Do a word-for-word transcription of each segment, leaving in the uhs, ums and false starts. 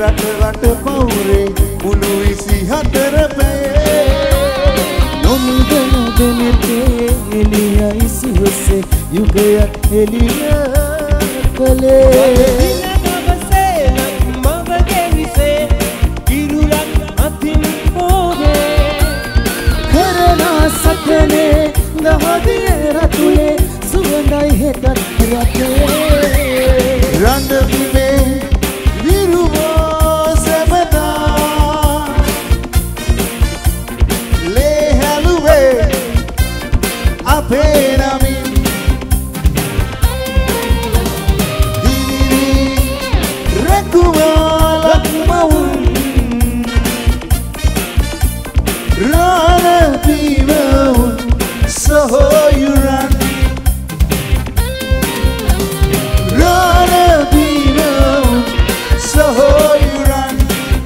රට රට පවුරේ මුළු විසිහතර පැයේ නොමිදන දෙනෙතේ එළියයි සිවසේ යුගය එළිය කළේ සතනේ දහදිය රතුලේ සුවඳයි හෙටත් රටේ රණ්ඩුවේ විරුවෝ සැමදා ලේ හැලුවේ අපේ නමින් දිවිලි රැකුවා ලක්මවුන් රාලපීවුන් So you run, run a beat, so you run,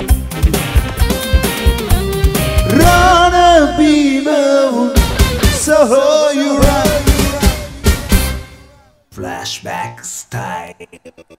run a beat, so you run. Flashback style.